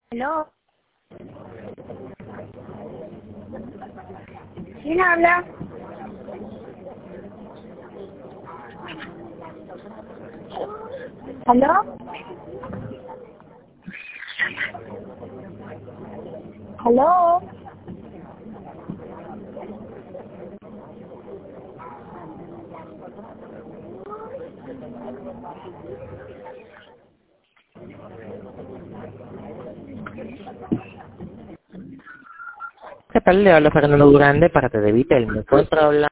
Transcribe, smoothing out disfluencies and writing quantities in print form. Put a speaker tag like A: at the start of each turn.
A: ¿Aló? ¿Quién habla? ¿Aló? ¿Aló?
B: ¿Qué tal? Le habla Fernando Durán de parte de Vitel. ¿Me encuentra hablando?